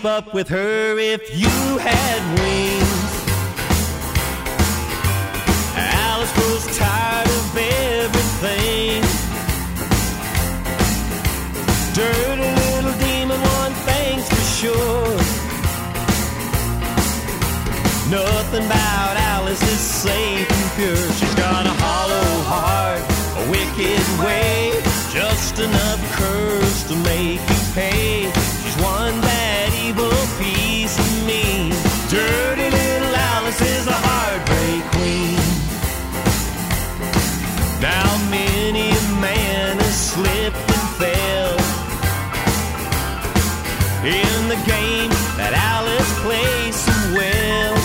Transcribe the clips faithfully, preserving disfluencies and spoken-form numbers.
keep up with her if you had wings. Alice grows tired of everything. Dirty little demon, one thing's for sure. Nothing about Alice is safe and pure. She's got a hollow heart, a wicked way, just enough curves to make you pay. She's one bad evil piece of me. Dirty little Alice is a heartbreak queen. Now many a man has slipped and fell in the game that Alice plays so well.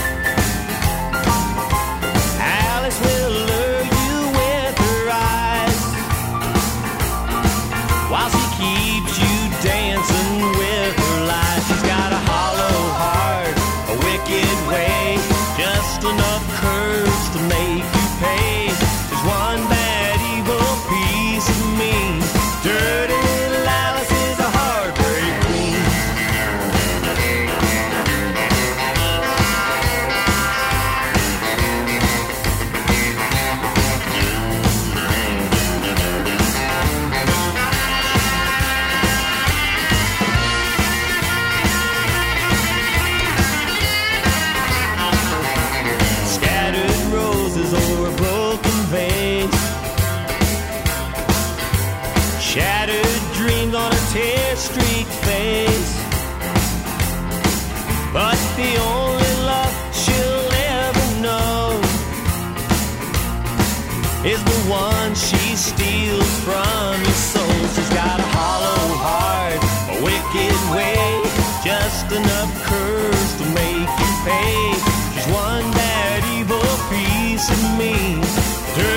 Alice will lure you with her eyes while she keeps you dancing with her lies. She's got a hollow heart, a wicked way, just enough curves to make you pay. There's one bad evil piece of me. Dirty little Alice is a heartbreak queen. Scattered roses or a broken vase, shattered dreams on a tear-streaked face. But the only love she'll ever know is the one she steals from your soul. She's got a hollow heart, a wicked way, just enough curves to make you pay. She's one bad evil piece of me. Dirty